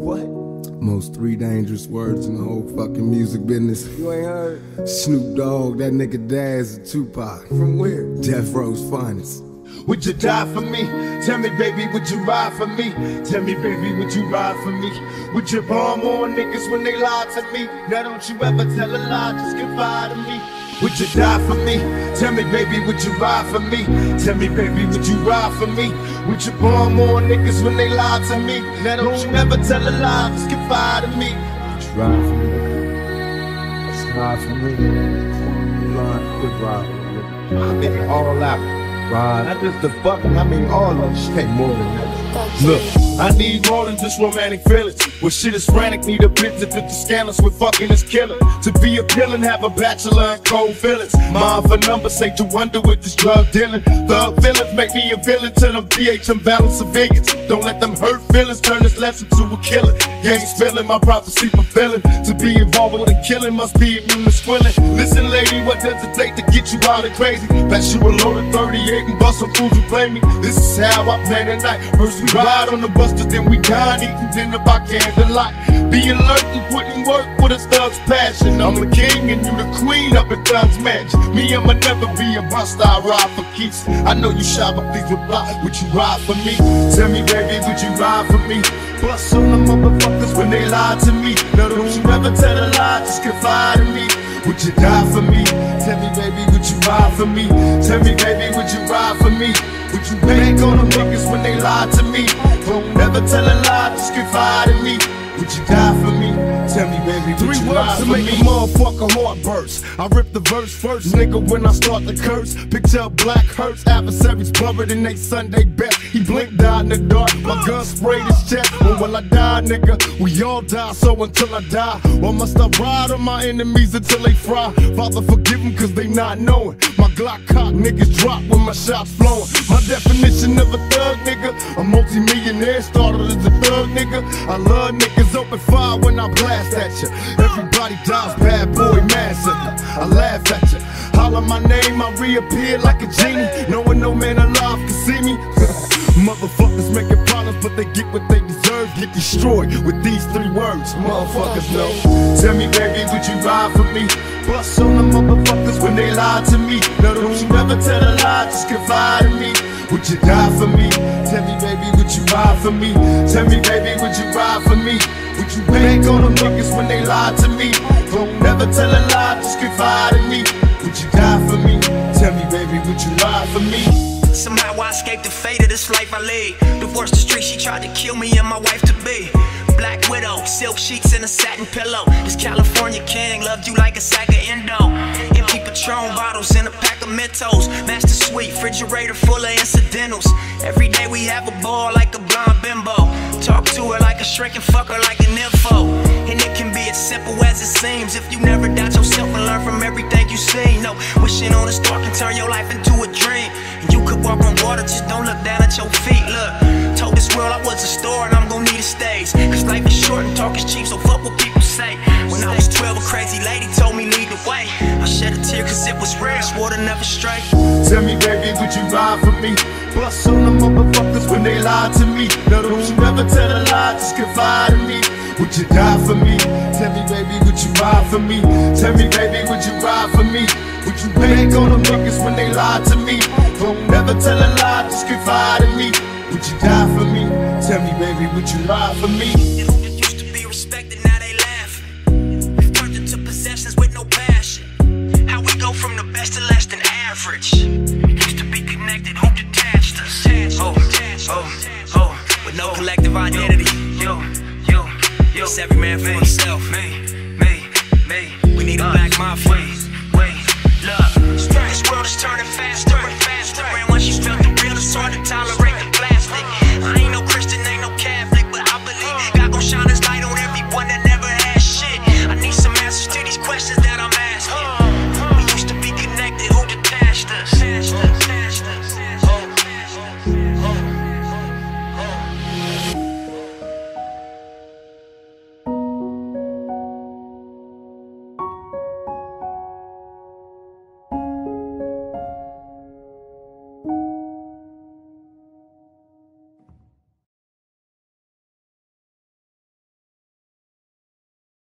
What? Most 3 dangerous words in the whole fucking music business. You ain't heard? Snoop Dogg, that nigga Daz, and Tupac. From where? Death Row's finest. Would you die for me? Tell me, baby, would you ride for me? Tell me, baby, would you ride for me? Would you bomb on niggas when they lie to me? Now don't you ever tell a lie, just confide in me. Would you die for me? Tell me, baby, would you ride for me? Tell me, baby, would you ride for me? Would you bomb on niggas when they lie to me? Now don't you ever tell a lie, just confide in me. Would you ride for me? Just ride for me. Good ride, nigga. I mean, all out. Ride. Not just the fucking, I mean all of shit. More than that. Look, I need more than just romantic feelings. When shit is frantic, need a bitch that fit the scandals with fucking is killer. To be a villain, have a bachelor and cold feelings. Mind for numbers, say to wonder with this drug dealing. Thug villains make me a villain to them PH unbalanced civilians. Don't let them hurt feelings turn this lesson to a killer. Gang spilling, my prophecy fulfilling. To be involved with a killing must be immune to squilling. Listen, lady, what does it take to get you out of crazy? Pass you a loaded 38 and bust some fools who play me. This is how I plan the night. First we ride on the busters, then we dine, eating dinner by candlelight. Be alert and put in work with a thug's passion. I'm the king and you the queen up at Thug's Match. Me, I'ma never be a buster, I ride for keeps. I know you shy, but please reply, would you ride for me? Tell me, baby, would you ride for me? Bust on the motherfuckers when they lie to me. No, don't you ever tell a lie, just confide in me. Would you die for me? Tell me, baby, would you ride for me? Tell me, baby, would you ride for me? Would you bank on them niggas when they lie to me? Don't never tell a lie, just confide in me. Would you die for me? Tell me, baby, would you ride for me? 3 words to make a motherfucker heart burst. I rip the verse first, nigga, when I start to curse. Picture black hurts, adversaries buried in they Sunday best. He blinked, died in the dark, my gun sprayed his chest. When will I die, nigga? We all die, so until I die. Or must I ride on my enemies until they fry? Father, forgive them cause they not knowing. My Glock cock niggas drop when my shots flowing. My definition of a thug, nigga, a multi-millionaire, started as a thug, nigga. I love niggas open fire when I blast at you. Everybody dies, bad boy massacre. I laugh at you. Holler my name, I reappear like a genie. Knowing no man alive can see me. Motherfuckers making problems, but they get what they deserve. Get destroyed with these 3 words. Motherfuckers know. Tell me, baby, would you ride for me? Bust on the motherfuckers when they lie to me. No, don't you ever tell a lie, just confide in me. Would you die for me? Tell me, baby, would you ride for me? Tell me, baby, would you ride for me? Would you bank on them niggas when they lie to me? Don't never tell a lie, just confide in me. Would you die for me? Tell me, baby, would you ride for me? Somehow I escaped the fate of this life I lead. Divorced the street, she tried to kill me and my wife to be. Black widow, silk sheets and a satin pillow. This California king loved you like a sack of Indo. Empty Patron bottles and a pack of Mentos. Master suite, refrigerator full of incidentals. Every day we have a ball like a blonde bimbo. Talk to her like a shrink and fuck her like an info. And it can be as simple as it seems if you never doubt yourself and learn from everything you see. No, wishing on a star can turn your life into a dream. And you could walk on water, just don't look down at your feet. Look, told this world I was a star and I'm gonna need a stage. Cause life is short and talk is cheap, so fuck what people say. When I was 12, a crazy lady told me lead the way. I shed a tear cause it was real, swore to never stray. Tell me, baby, would you ride for me? Bust on the motherfuckers when they lie to me. No, don't you ever tell a lie, just confide in me. Would you die for me? Tell me, baby, would you ride for me? Tell me, baby, would you ride for me? Would you bank on them niggas when they lie to me? Don't never tell a lie, just confide in me. Would you die for me? Tell me, baby, would you ride for me? And who just used to be respected, now they laughing. We've turned into possessions with no passion. How we go from the best to less than average. Used to be connected, who detached us? With no collective identity. It's every man for himself. We need a black mafia. Look, this world is turning faster.